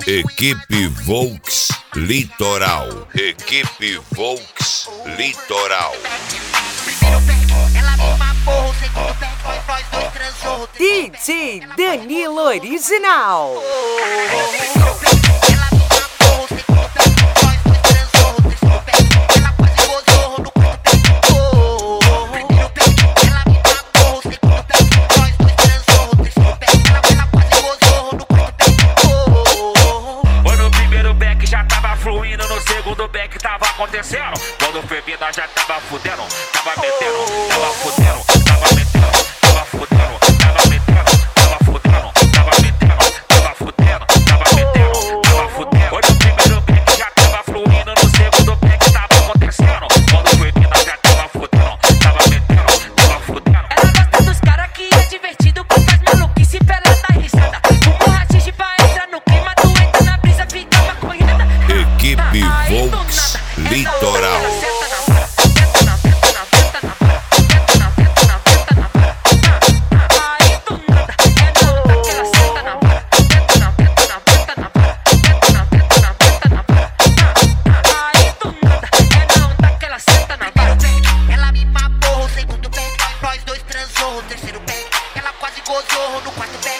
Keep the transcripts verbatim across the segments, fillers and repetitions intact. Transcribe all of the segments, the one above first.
Equipe Volks Litoral. Equipe Volks Litoral. D J Danilo Original. No segundo back tava acontecendo. Quando foi vida já tava fudendo. Tava metendo, tava fudendo. Tava metendo, tava fudendo. Tava metendo, tava fudendo. Tava metendo, tava fudendo. Tava metendo, tava fudendo. Quando o primeiro back já tava fluindo. No segundo back tava acontecendo. Quando foi vida já tava fudendo. Tava metendo, tava fudendo. Ela gosta dos caras que é divertido, com faz maluquice pela da risada. Um rachixe pra entrar no clima, tu entra na brisa, fica maconhada. Equipe Volks Litoral. Ela me mamou, o segundo back, nós dois transou, o terceiro back, ela quase gozou no quarto back.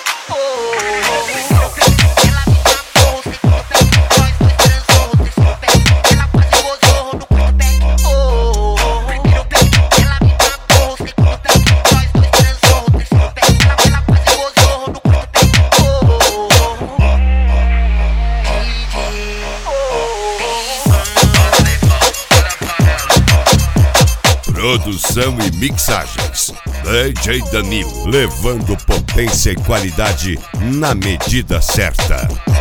Produção e mixagens D J Danilo, levando potência e qualidade na medida certa.